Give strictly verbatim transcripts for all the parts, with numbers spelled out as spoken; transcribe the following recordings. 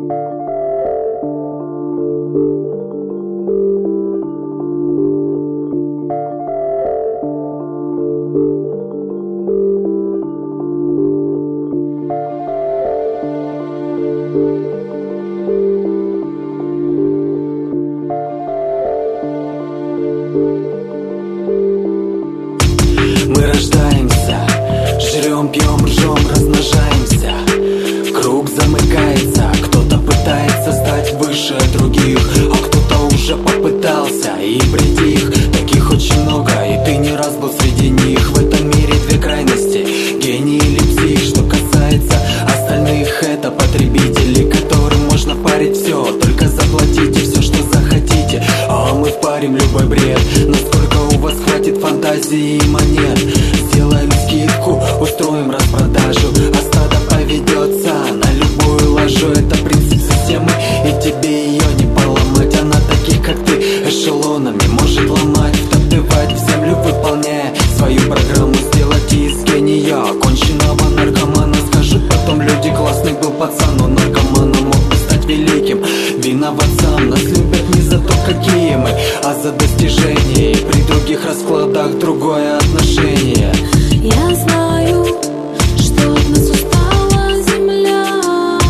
Мы рождаемся, жрем, пьем, ржем, размножаемся. Круг замыкается, кто-то пытается стать выше других, а кто-то уже попытался и притих. Таких очень много, и ты не раз был среди них. В этом мире две крайности, гений или псих. Что касается остальных, это потребители, которым можно парить все. Только заплатите все, что захотите, а мы впарим любой бред. Насколько у вас хватит фантазии и монет? Сделаем скидку, устроим распродажу, а стадо поведется на любую лажу. Это принцип системы, и тебе ее не поломать. Она таких, как ты, эшелонами может ломать, втоптывать в землю, выполняя свою программу. Сделать из гения конченого наркомана. Скажи потом, люди, классный был пацан, но наркоманом мог бы стать великим. Виноват сам, нас любят не за то, какие мы, а за достижения. И при других раскладах другое отношение. Я знаю, что от нас устала земля.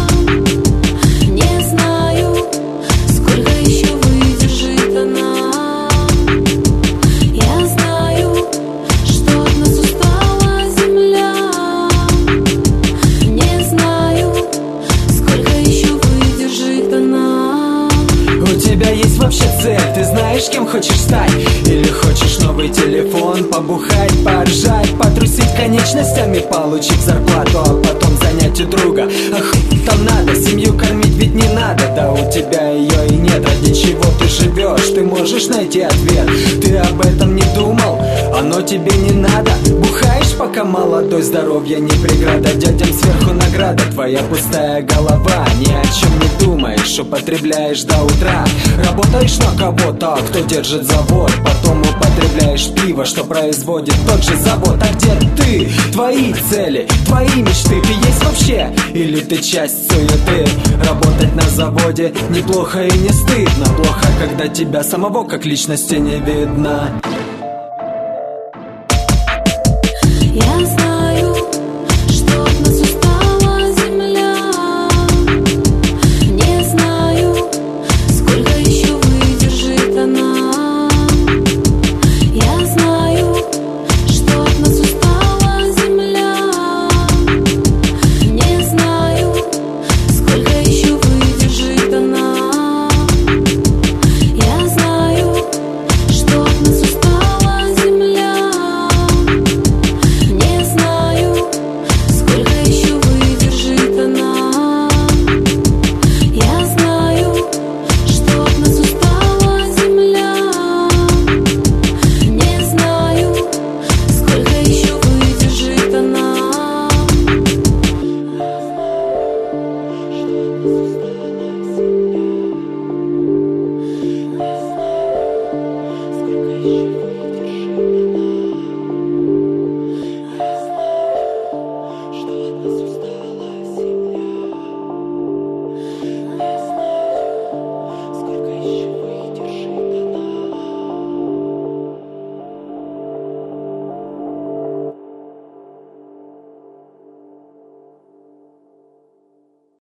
Не знаю, сколько еще выдержит она. Я знаю, что от нас устала земля. Не знаю, сколько еще выдержит она. У тебя есть вообще цель? Ты знаешь, кем хочешь стать? Или хочешь новый телефон, побухать, поржать, потрусить конечностями, получить зарплату, а потом занять у друга? Ах, там надо, семью кормить ведь не надо. Да у тебя ее и нет. Ради чего ты живешь? Ты можешь найти ответ. Ты об этом не думал? Оно тебе не надо. Бухаешь, пока молодой, здоровье не преграда. Детям сверху награда. Твоя пустая голова, ни о чем не думаешь, употребляешь до утра. Работаешь на кого-то, кто держит завод, потом употребляешь пиво, что производит тот же завод. А где ты? Твои цели, твои мечты. Ты есть вообще? Или ты часть суеты? Работать на заводе неплохо и не стыдно. Плохо, когда тебя самого как личности не видно. Я знаю, что от нас устала земля. Не знаю, сколько еще выдержит она. Я знаю, что от нас устала земля. Не знаю, сколько еще выдержит она. Я знаю, что от нас устала земля. Не знаю, сколько еще выдержит она. Я знаю, что от нас устала земля. Не знаю, сколько еще выдержит она.